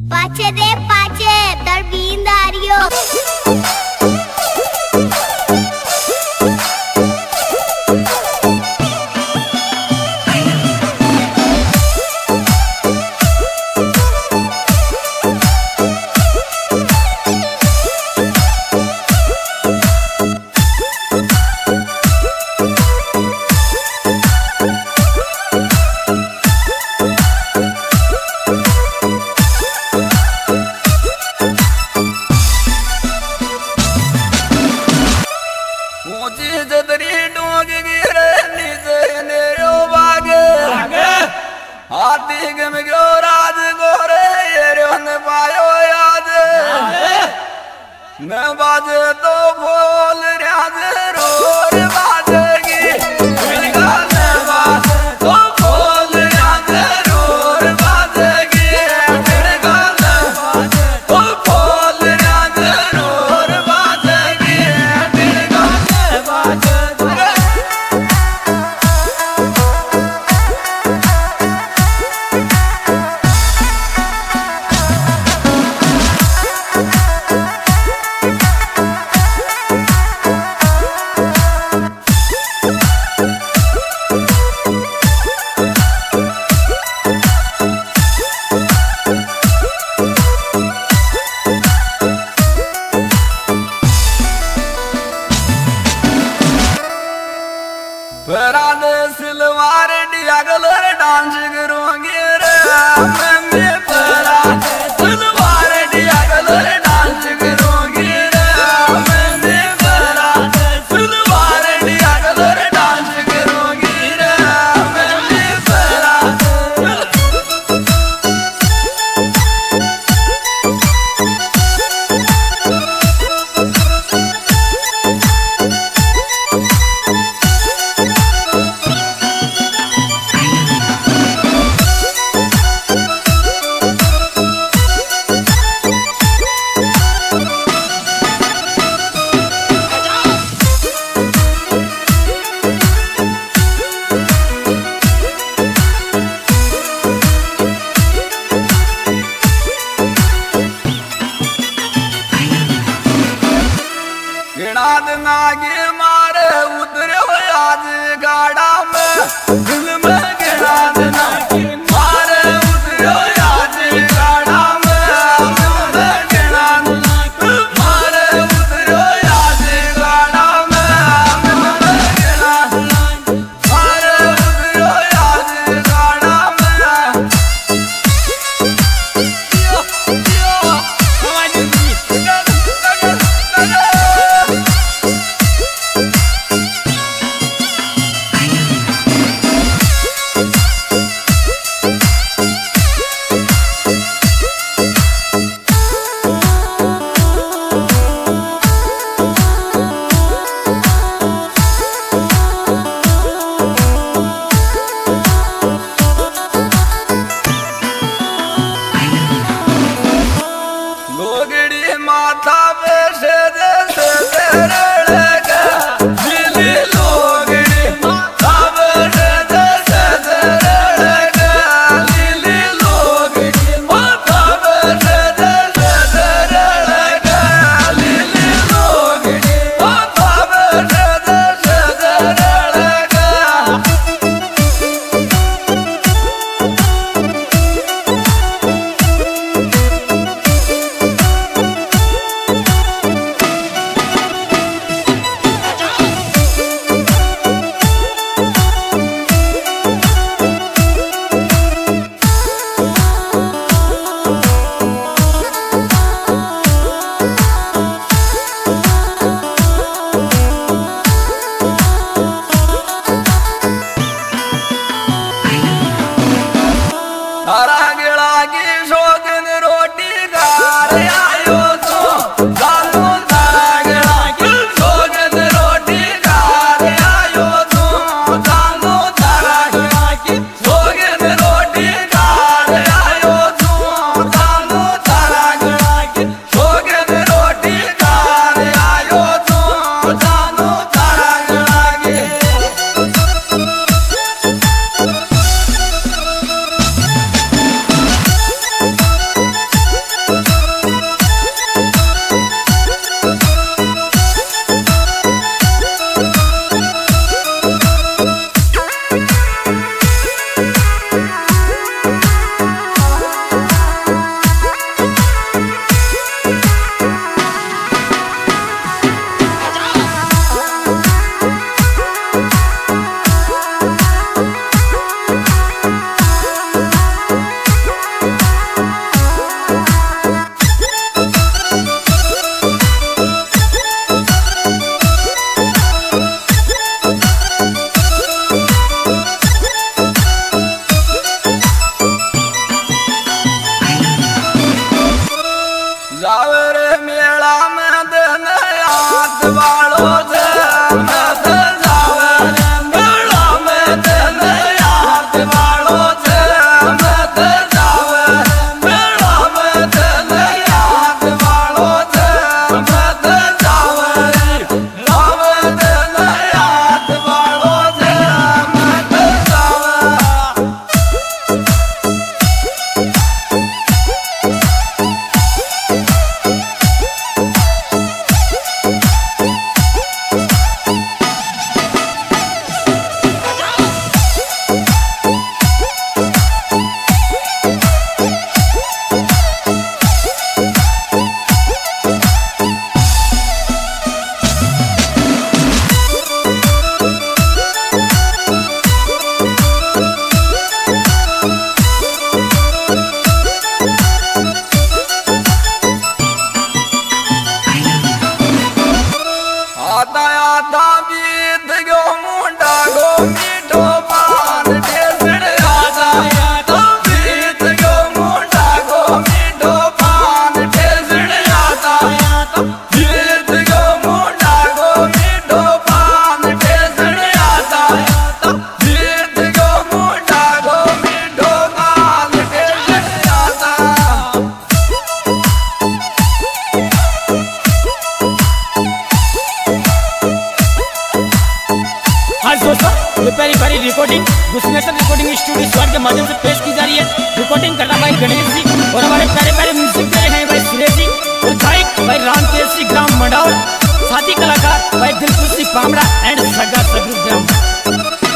पाछे दे पाछे तर बींद आ रही हो। मैं बाजे तो बोल राज रोर बाजेगी मेरा मैं बाजे तो बोल राज रोर बाजेगी मेरा मैं बाजे तो बोल राज रोर बाजेगी मेरा मैं बाजे पराद सिलवार डियागलर डांस करूंगी रे मैं पराद सिलवार डियागलर डांस करूंगी रे मैं पराद सिलवार डियागलर डांस करूंगी रे मैं पराद आगे मारे उतरे हो आज गाड़ा में दिल में गिरा देना मारे उतरे हो आज गाड़ा में दिल में गिरा देना मारे उतरे हो आज गाड़ा में दिल में गिरा देना मारे उतरे हो आज गाड़ा में यो यो हमारी माथा पे से लगा दिली लोगड़ी माथा पे से लगा दिली लोगड़ी माथा पे से लगा दिली लोगड़ी माथा पे से लगा रिकॉर्डिंग गुस्मेशन रिकॉर्डिंग स्टूडियो स्वर के माध्यम से पेश की जा रही है। रिकॉर्डिंग करना भाई गणेश जी और हमारे प्यारे प्यारे म्यूजिक दे रहे हैं भाई सुरेश जी और गायक भाई रामतेज सिंह ग्राम मंडावर, साथी कलाकार भाई दिलखुश सिंह पामड़ा एंड सगा सगरू ग्राम।